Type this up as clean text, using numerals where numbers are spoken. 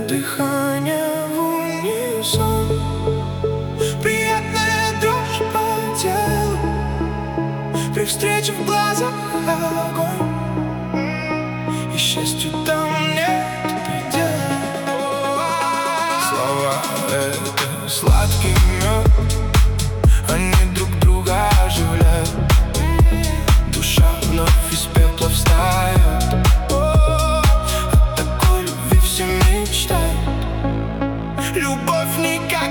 дыхание в унисон, приятная дрожь по телу при встрече в глазах огонь. И счастью там нет предела. Слова — это сладкий мед, они друг друга оживляют. Душа вновь из пепла встает. О такой любви все мечтают. Любовь никак